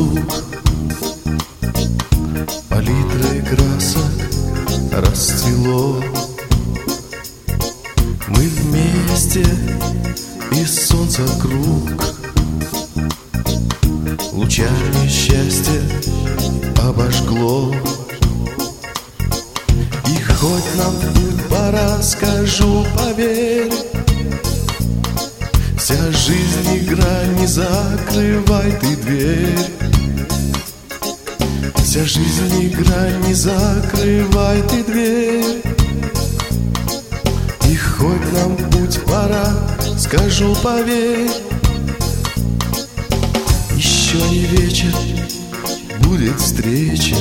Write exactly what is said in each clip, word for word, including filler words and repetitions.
вокруг, палитрой красок расцвело. Мы вместе, и солнце круг лучами счастья обожгло. И хоть нам в путь пора, скажу, поверь, вся жизнь игра, не закрывай ты дверь. Вся жизнь игра, не закрывай ты дверь. И хоть нам в путь пора, скажу, поверь, еще не вечер, будет встреча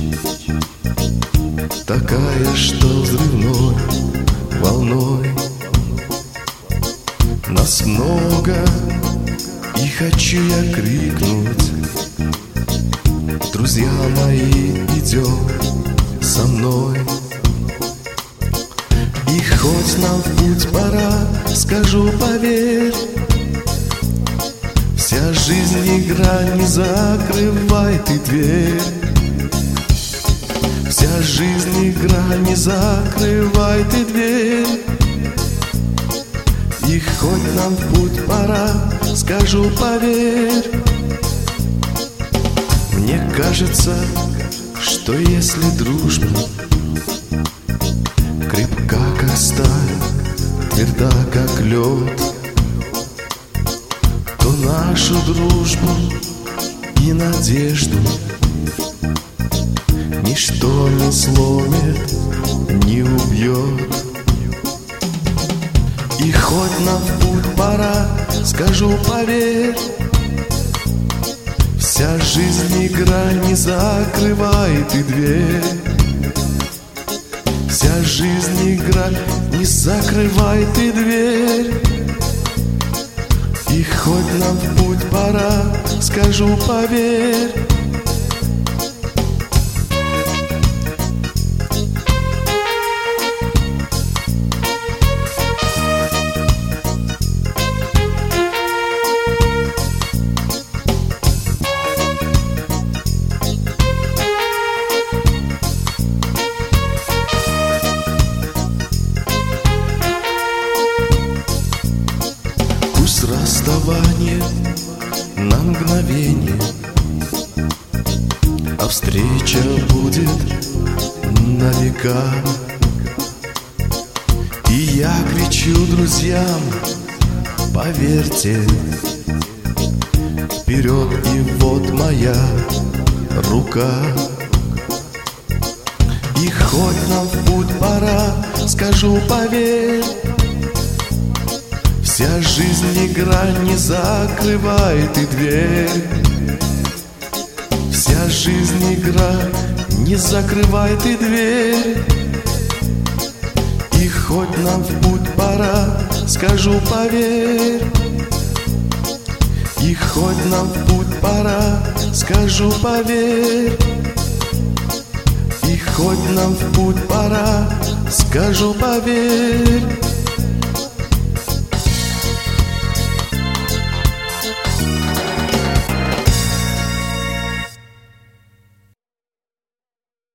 такая, что взрывной волной. Нас много, и хочу я крикнуть: друзья мои, идем со мной. И хоть нам в путь пора, скажу, поверь, вся жизнь игра, не закрывай ты дверь. Вся жизнь игра, не закрывай ты дверь. И хоть нам в путь пора, скажу, поверь, мне кажется, что если дружба крепка, как сталь, тверда, как лед, то нашу дружбу и надежду ничто не сломит, не убьет. И хоть нам в путь пора, скажу, поверь, вся жизнь игра, не закрывай ты дверь. Вся жизнь игра, не закрывай ты дверь. И хоть нам в путь пора, скажу, поверь, расставание на мгновение, а встреча будет на века. И я кричу друзьям: поверьте, вперед, и вот моя рука. И хоть нам в путь пора, скажу, поверь, вся жизнь игра, не закрывай ты дверь. Вся жизнь игра, не закрывай ты дверь. И хоть нам в путь пора, скажу, поверь, и хоть нам в путь пора, скажу, поверь, и хоть нам в путь пора, скажу, поверь.